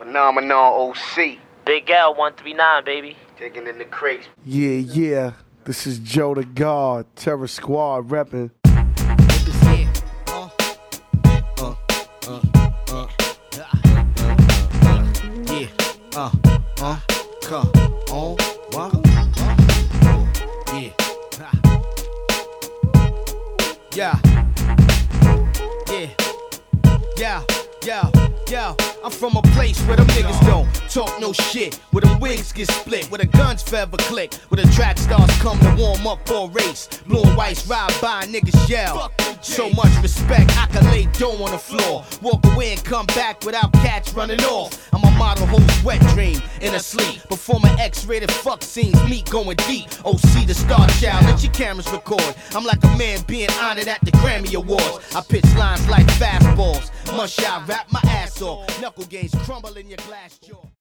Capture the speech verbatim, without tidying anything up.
Phenomenon O C. Big L one three nine, baby. Taking in the crates. Yeah, yeah. This is Joe the God, Terror Squad reppin'. Uh, uh, come on, what? Yeah. Yeah. Yeah. Yeah. Yeah. Yeah. I'm from a place where them niggas don't talk no shit, where them wigs get split, where the guns forever click, where the track stars come to warm up for a race. Blue and whites ride by, niggas yell. So much respect, I can lay dough on the floor, walk away and come back without cats running off. I'm a model who's wet dream in a sleep, performing X-rated fuck scenes, me going deep. O C the star child, let your cameras record. I'm like a man being honored at the Grammy Awards. I pitch lines like fastballs, mush I rap my ass off, knuckle games crumble in your glass jaw.